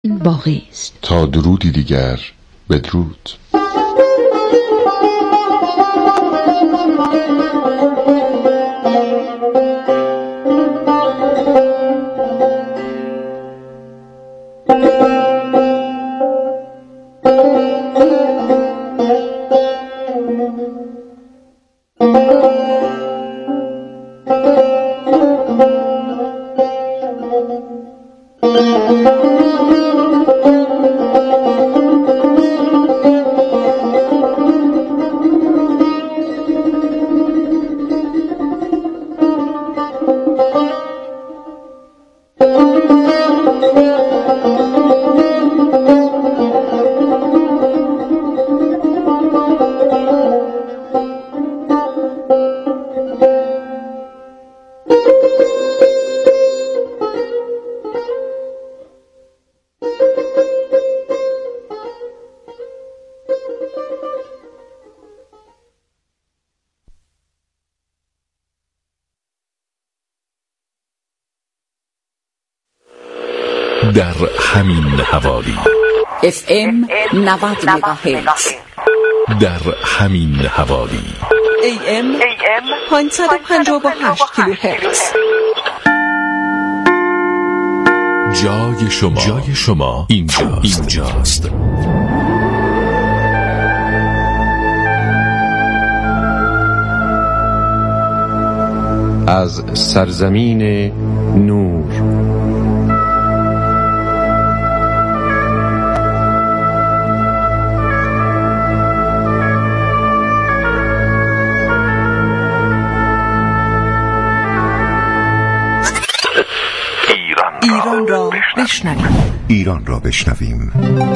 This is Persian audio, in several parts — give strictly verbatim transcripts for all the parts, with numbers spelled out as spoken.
باقی است. تا درودی دیگر، بدرود. در همین حوالی اف ام نود مگاهرتز، در همین حوالی ای ام پانصد و پنجاه و هشت کیلوهرتز. جای شما جای شما اینجاست, اینجاست. از سرزمین نور. ایران را بشنویم. ایران را بشنویم.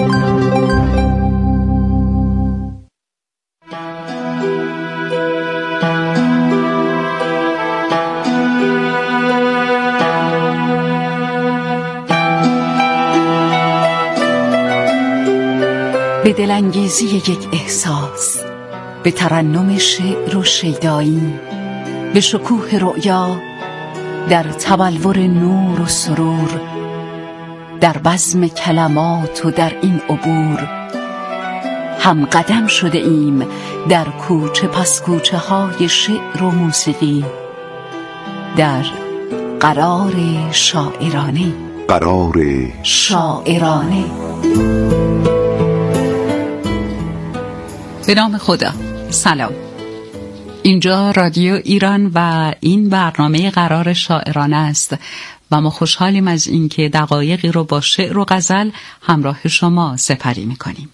به دلانگیزی یک احساس، به ترنم شعر و شیدایی، به شکوه رؤیا، در تبلور نور و سرور، در بزم کلمات و در این عبور، هم قدم شده ایم در کوچه پس کوچه های شعر و موسیقی، در قرار شاعرانه. قرار شاعرانه. به نام خدا. سلام. اینجا رادیو ایران و این برنامه قرار شاعرانه است و ما خوشحالیم از اینکه دقایقی رو با شعر و غزل همراه شما سپری می‌کنیم.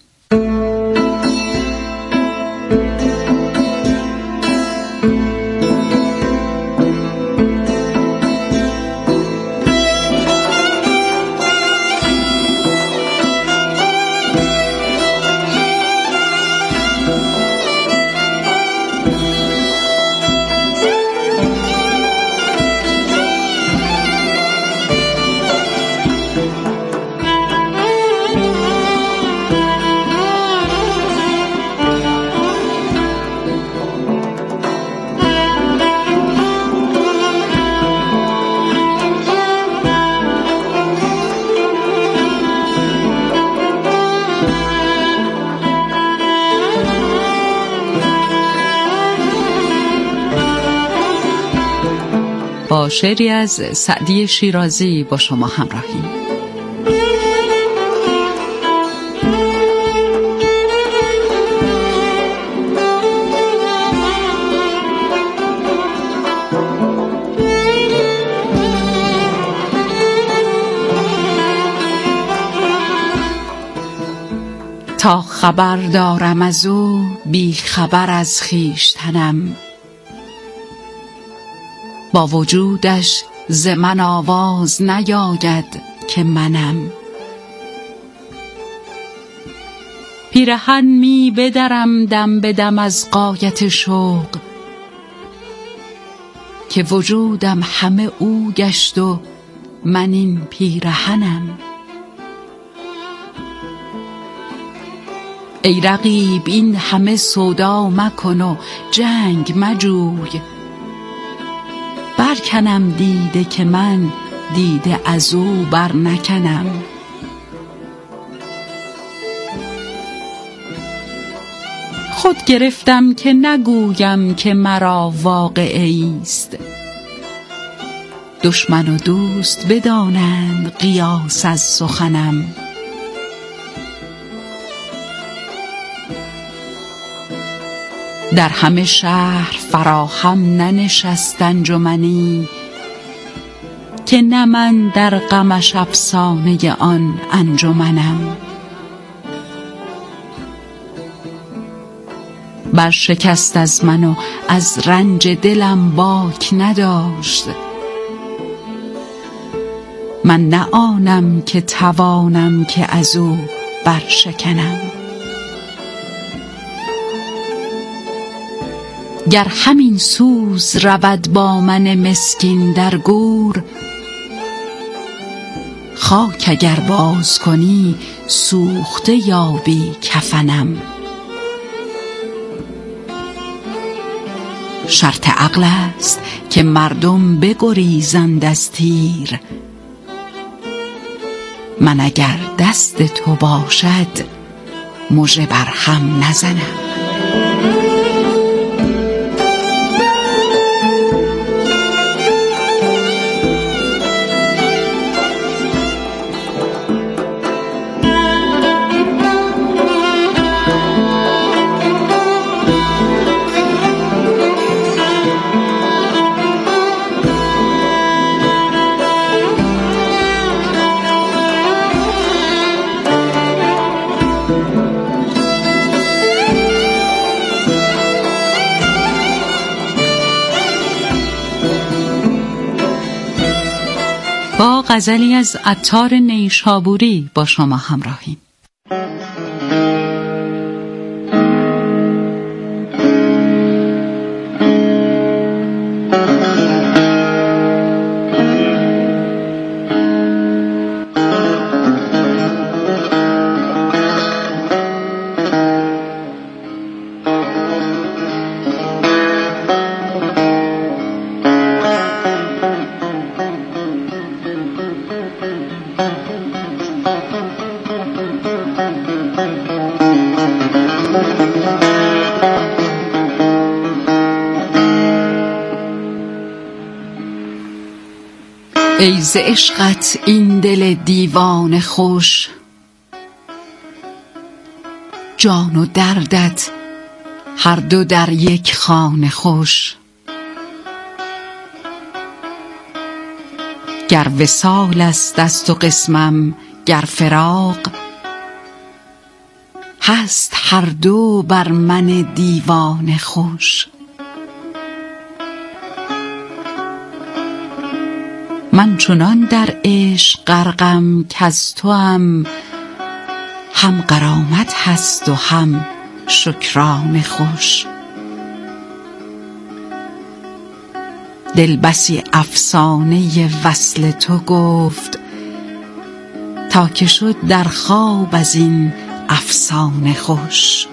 با شعری از سعدی شیرازی با شما همراهیم. تا خبر دارم از او، بی خبر از خویشتنم، با وجودش ز من آواز نیاید که منم. پیرهن می بدرم دم به دم از غایت شوق، که وجودم همه او گشت و من این پیرهنم. ای رقیب این همه سودا مکن و جنگ مجوی، برکنم دیده که من دیده از او بر نکنم. خود گرفتم که نگویم که مرا واقعه است. دشمن و دوست بدانند قیاس از سخنم. در همه شهر فراهم ننشست انجمنی که نه من در غمش افسانه آن انجمنم. برشکست از من و از رنج دلم باک نداشت. من نه آنم که توانم که از او برشکنم. گر همین سوز رود با من مسکین در گور، خاک اگر باز کنی سوخته یابی کفنم. شرط عقل است که مردم بگریزند از تیر. من اگر دست تو باشد مژه بر هم نزنم. با غزلی از عطار نیشابوری با شما همراهیم. ای ز عشقت این دل دیوانه خوش، جان و دردت هر دو در یک خانه خوش. گر وصال است دست و قسمم گر فراق، هست هر دو بر من دیوانه خوش. من چنان در عشق غرقم کز توام، هم غرامت هست و هم شکرانه خوش. دل بسی افسانه وصل تو گفت، تا که شد در خواب از این افسانه خوش.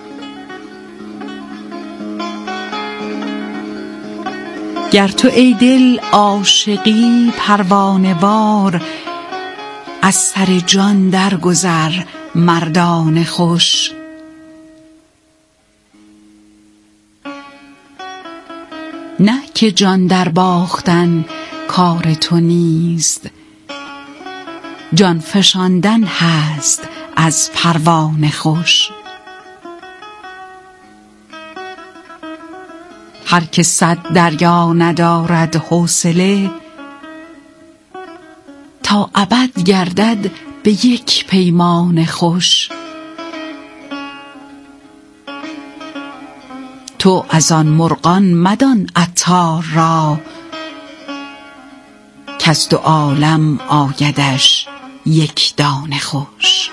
گر تو ای دل عاشقی پروانه وار، از سر جان درگذر مردانه خوش. نه که جان در باختن کار تو نیست، جان فشاندن هست از پروانه خوش. هر که صد دریا ندارد حوصله، تا ابد گردد به یک پیمانه خوش. تو از آن مرغان مدان عطار را، کز دو عالم آیدش یک دانه خوش.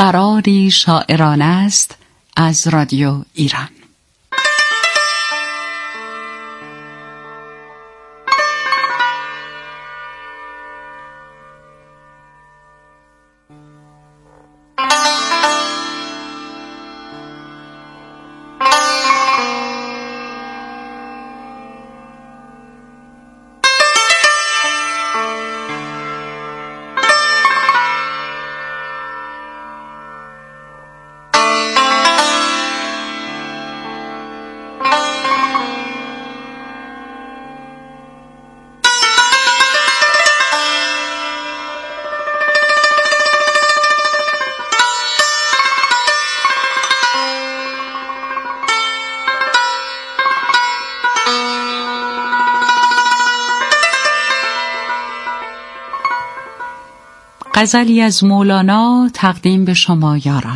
قراری شاعرانه است از رادیو ایران. غزلی از مولانا تقدیم به شما یاران.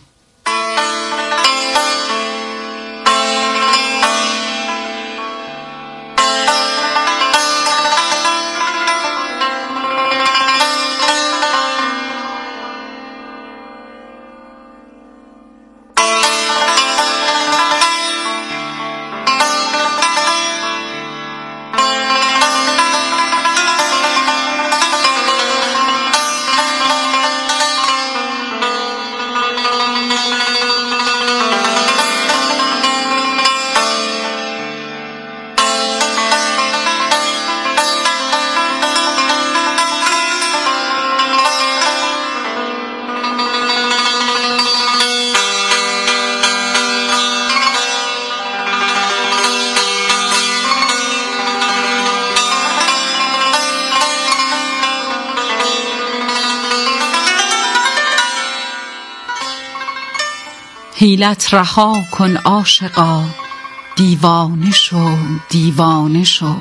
حیلت رها کن عاشقا، دیوانه شو دیوانه شو،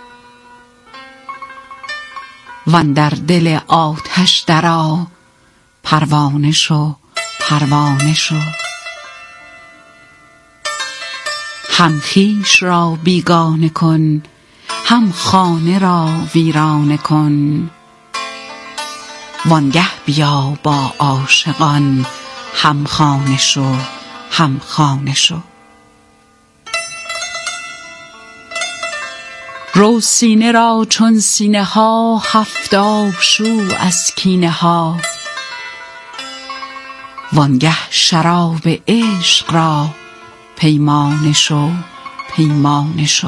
واندر دل آتش درآ، پروانه شو پروانه شو. هم خویش را بیگانه کن، هم خانه را ویرانه کن، وانگه بیا با عاشقان، هم خانه شو هم خانه شو. رو سینه را چون سینه ها، هفتاد شو از کینه ها، وانگه شراب عشق را، پیمانه شو پیمانه شو.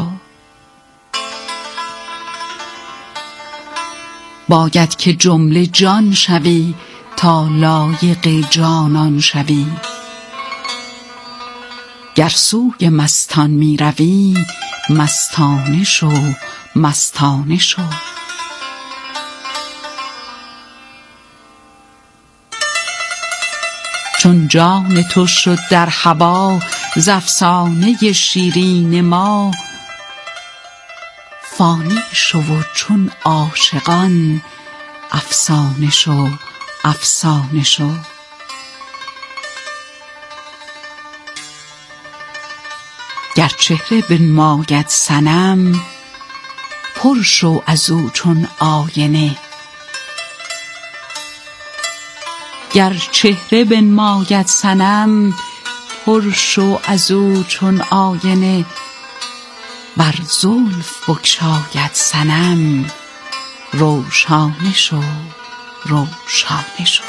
باید که جمله جان شوی، تا لایق جانان شوی، گر سوی مستان می روی، مستانه شو مستانه شو. چون جان تو شد در هوا، ز افسانه شیرین ما، فانی شو و چون عاشقان، افسانه شو افسانه شو. گر چهره بنماید صنم، پر شو از او چون آینه، گر چهره بنماید صنم، پر شو از او چون آینه، بر زلف بگشاید صنم، روشانه شو روشانه شو.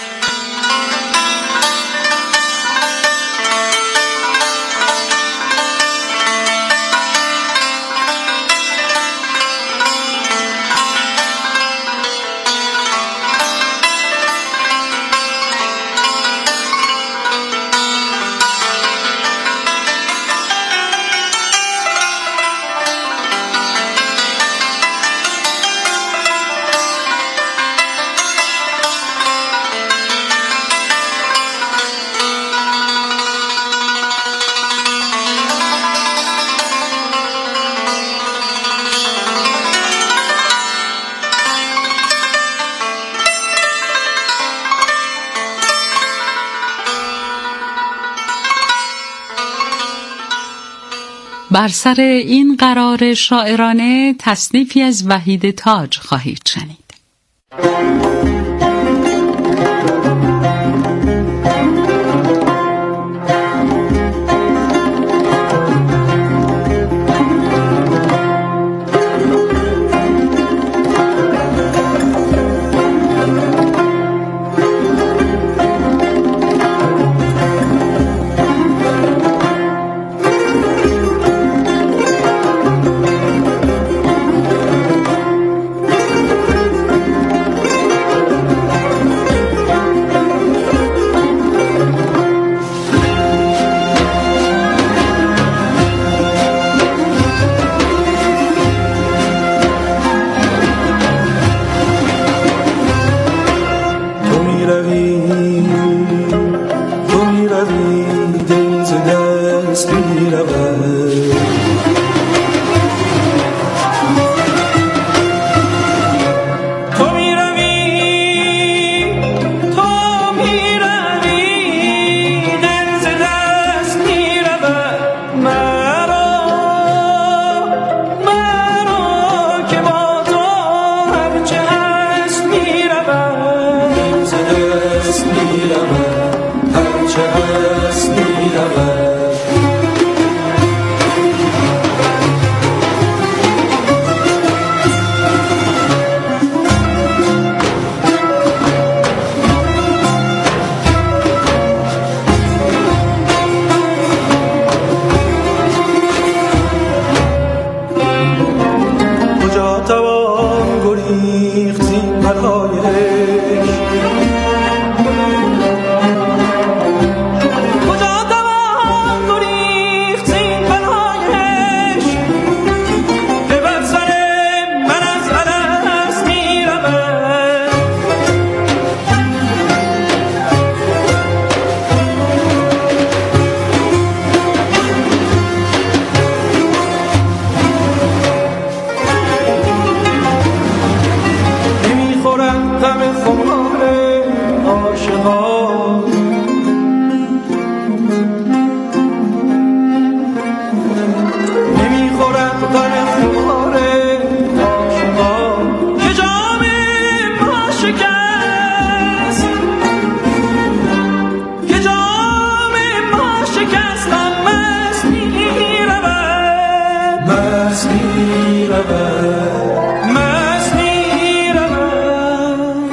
بر سر این قرار شاعرانه تصنیفی از وحید تاج خواهید شنید. مست می‌رود مست می‌رود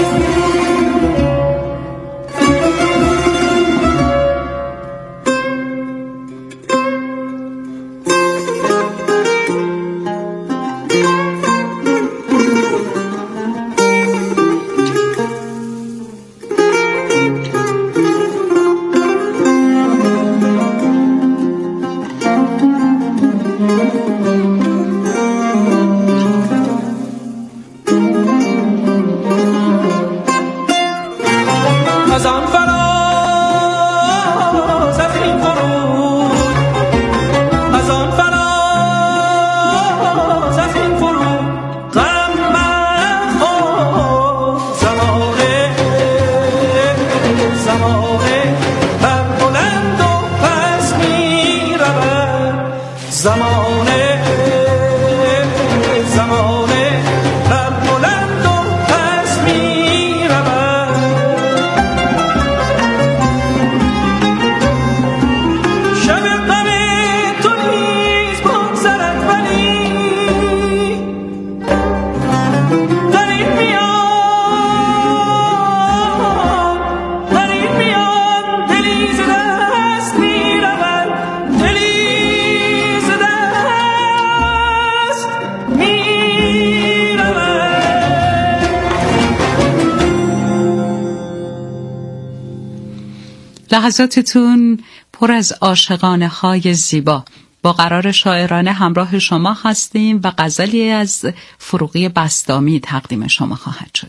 از آن فراز از این فرود از آن فراز از این فرود غم مخور زمانه زمانه بر بلند و پس می رود زمانه زمانه بر بلند و پس می رود شب غم تو نیز بگذرد ولی در این میان در این میان دلی ز دست می رود دلی ز دست می رود لحظاتتون پر از عاشقانه های زیبا. با قرار شاعرانه همراه شما هستیم و غزلی از فروغی بسطامی تقدیم شما خواهد شد.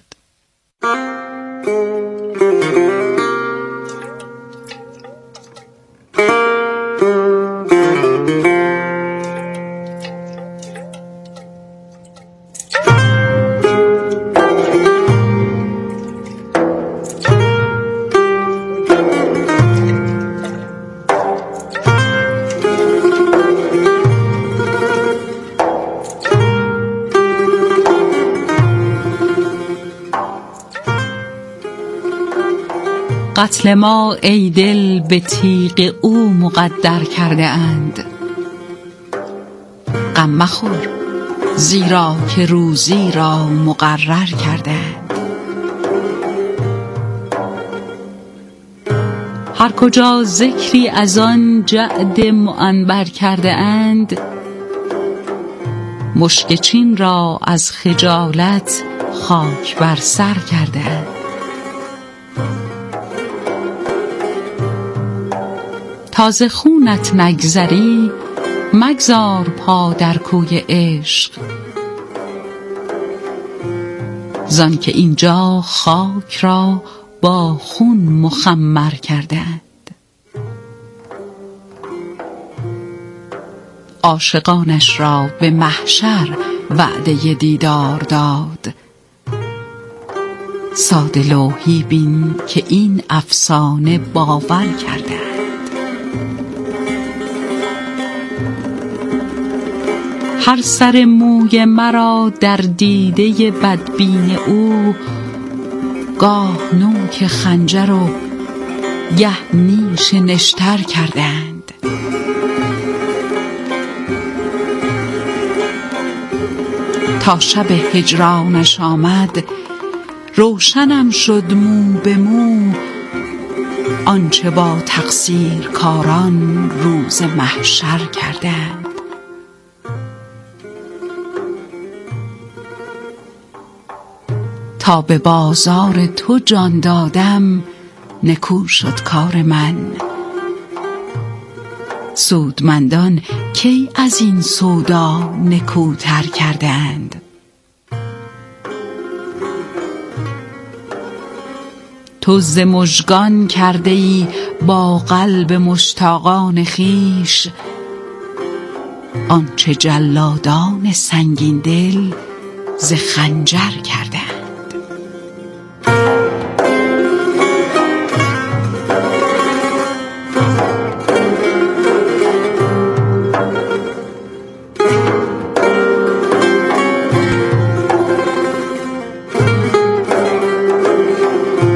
قتل ما ای دل به تیغ او مقدر کرده اند. غم مخور زیرا که روزی را مقرر کرده اند. هر کجا ذکری از آن جعد معنبر کرده اند، مشک چین را از خجالت خاک بر سر کرده اند. تازه خونت نگذری مگذار پا در کوی عشق، زان که اینجا خاک را با خون مخمر کردند. عاشقانش را به محشر وعده دیدار داد. ساده لوحی بین که این افسانه باور کردند. هر سر موی مرا در دیده بدبین او، گاه نوک خنجر و گه نیش نشتر کردند. تا شب هجرانش آمد روشنم شد مو به مو، آنچه با تقصیر کاران روز محشر کردند. تا به بازار تو جان دادم نکو شد کار من. سودمندان کی از این سودا نکوتر کردند. تو ز مژگان کرده ای با قلب مشتاقان خویش، آنچه جلادان سنگین دل ز خنجر کردند.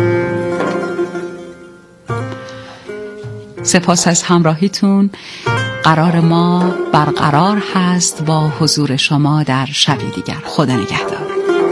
سپاس از همراهیتون. قرار ما برقرار هست با حضور شما در شبی دیگر. خدا نگهدار.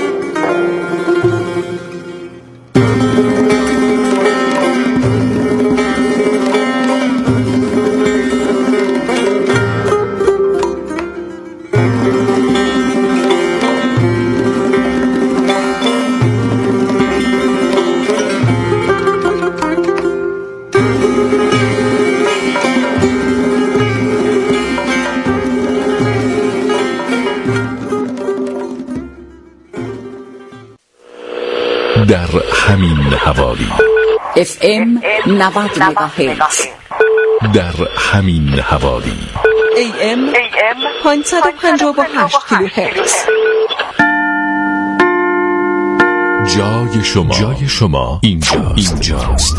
در همین حوالی اف ام نود مگاهرتز، در همین حوالی ای ام پانصد و پنجاه و هشت کیلوهرتز. جای شما جای شما اینجا اینجاست.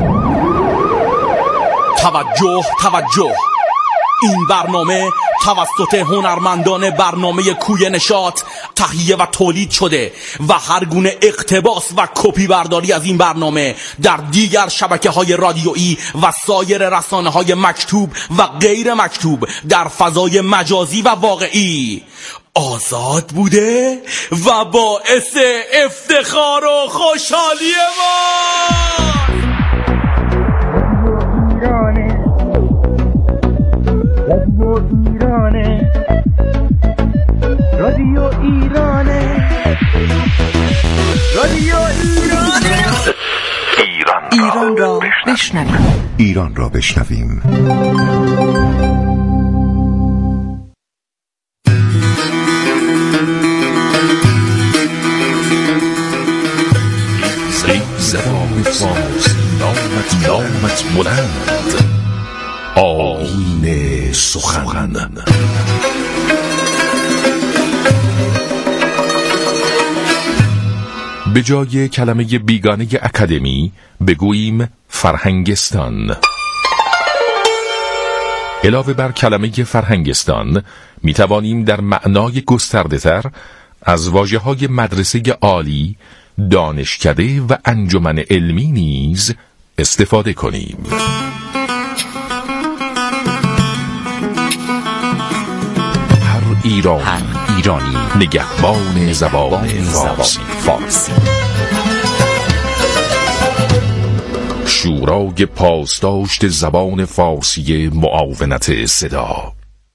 توجه توجه، این برنامه توسط هنرمندان برنامه کوی نشاط تهیه و تولید شده و هر گونه اقتباس و کپی برداری از این برنامه در دیگر شبکه‌های رادیویی و سایر رسانه‌های مکتوب و غیر مکتوب در فضای مجازی و واقعی آزاد بوده و باعث افتخار و خوشحالی ما. رادیو ایرانه، رادیو ایرانه. ایران ایران را بشنویم، ایران را بشنویم. زبان فارسی نامت نامت بلند، آیین سخن. به جای کلمه بیگانه اکادمی بگوییم فرهنگستان. علاوه بر کلمه فرهنگستان می توانیم در معنای گسترده تر از واژه‌های مدرسه عالی، دانشکده و انجمن علمی نیز استفاده کنیم. هر ایران هر ایرانی نگهبان زبان فارسی. فارسی شورای پاسداشت زبان فارسی معاونت صدا.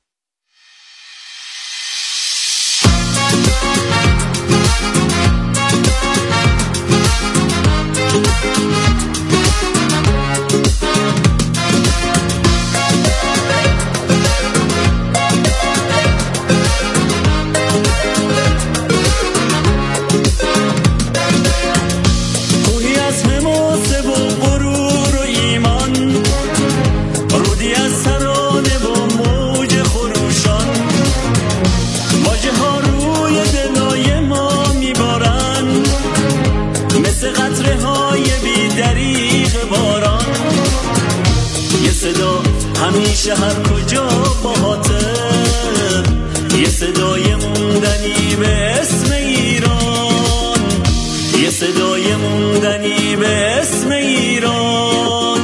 همیشه هر کجا باهاته، یه صدای موندنی به اسم ایران، یه صدای موندنی به اسم ایران.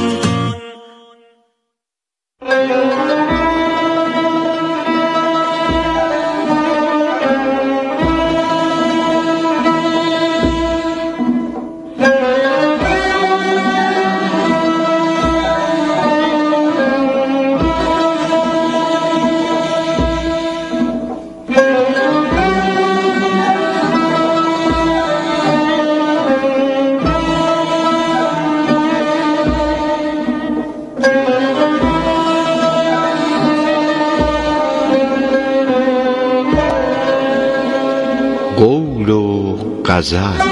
قول و غزل.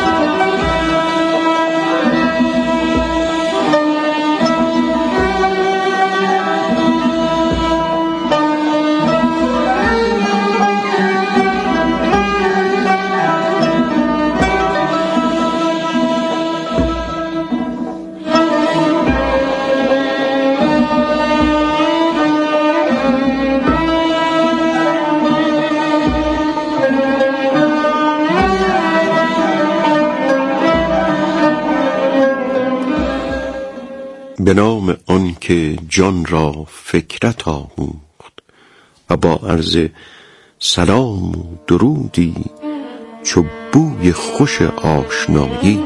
به نام آن که جان را فکرت آموخت، و با عرض سلام و درودی چو بوی خوش آشنایی.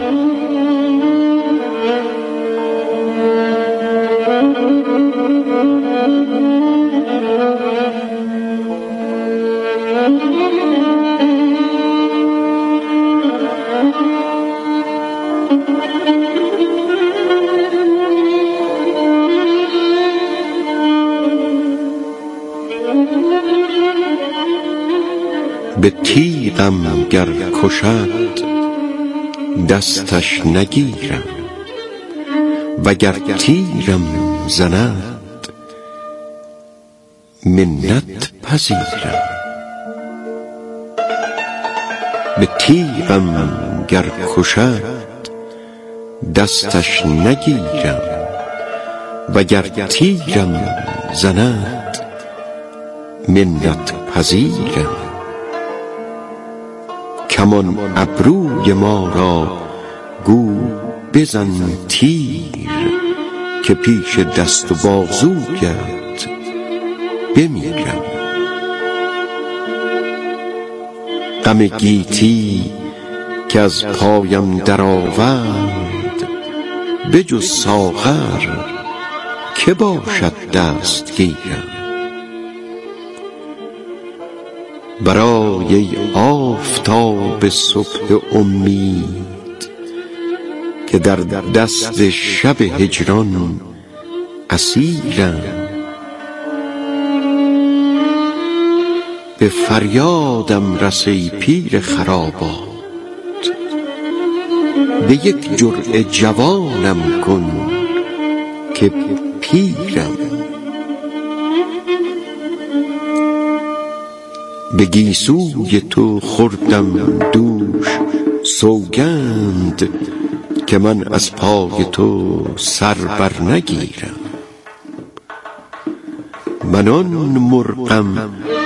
به تیغم گر کشد دستش نگیرم، وگر تیرم زند منت پذیرم. به تیغم گر کشد دستش نگیرم، وگر تیرم زند منت پذیرم. کمان ابروی ما را گو بزن تیر، که پیش دست و بازویت بمیرم. غم گیتی که از پایم درآورد، بجز ساغر که باشد دستگیرم. برای آفتاب صبح امید که در دست شب هجران اسیرم. به فریادم رس ای پیر خرابات، به یک جرعه جوانم کن که پیرم. به گیسوی تو خوردم دوش سوگند، که من از پای تو سر بر نگیرم. من آن مرغم